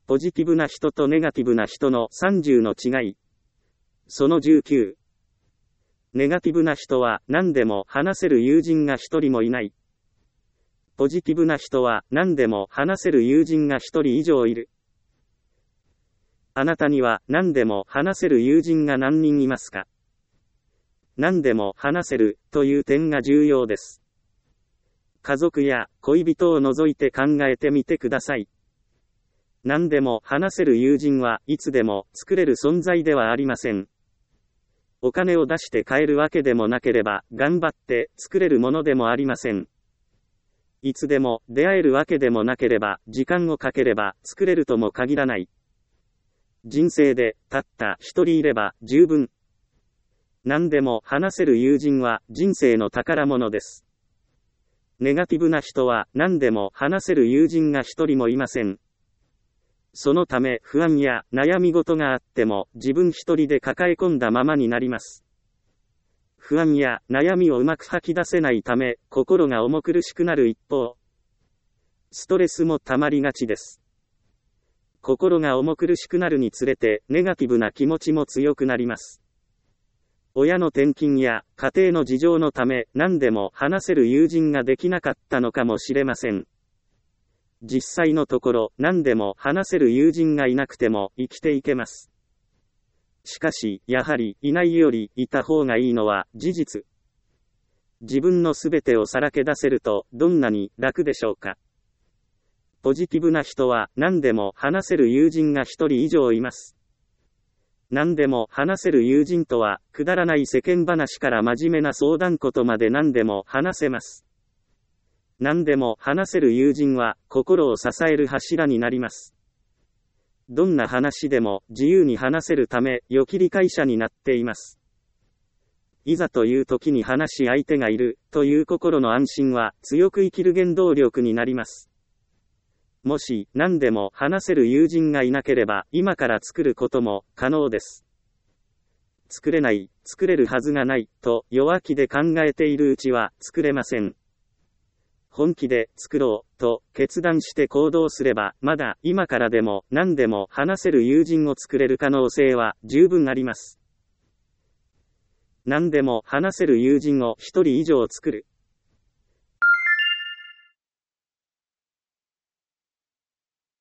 ポジティブな人とネガティブな人の30の違い。その19。ネガティブな人は何でも話せる友人が一人もいない。ポジティブな人は何でも話せる友人が一人以上いる。あなたには何でも話せる友人が何人いますか？何でも話せるという点が重要です。家族や恋人を除いて考えてみてください。何でも話せる友人はいつでも作れる存在ではありません。お金を出して買えるわけでもなければ頑張って作れるものでもありません。いつでも出会えるわけでもなければ時間をかければ作れるとも限らない。人生でたった一人いれば十分。何でも話せる友人は人生の宝物です。ネガティブな人は何でも話せる友人が一人もいません。そのため不安や悩み事があっても自分一人で抱え込んだままになります。不安や悩みをうまく吐き出せないため心が重苦しくなる一方、ストレスも溜まりがちです。心が重苦しくなるにつれてネガティブな気持ちも強くなります。親の転勤や家庭の事情のため何でも話せる友人ができなかったのかもしれません。実際のところ何でも話せる友人がいなくても生きていけます。しかしやはりいないよりいた方がいいのは事実。自分のすべてをさらけ出せるとどんなに楽でしょうか。ポジティブな人は何でも話せる友人が一人以上います。何でも話せる友人とはくだらない世間話から真面目な相談事まで何でも話せます。何でも話せる友人は心を支える柱になります。どんな話でも自由に話せるため良き理解者になっています。いざという時に話し相手がいるという心の安心は強く生きる原動力になります。もし何でも話せる友人がいなければ今から作ることも可能です。作れない、作れるはずがないと弱気で考えているうちは作れません。本気で作ろうと決断して行動すればまだ今からでも何でも話せる友人を作れる可能性は十分あります。何でも話せる友人を一人以上作る。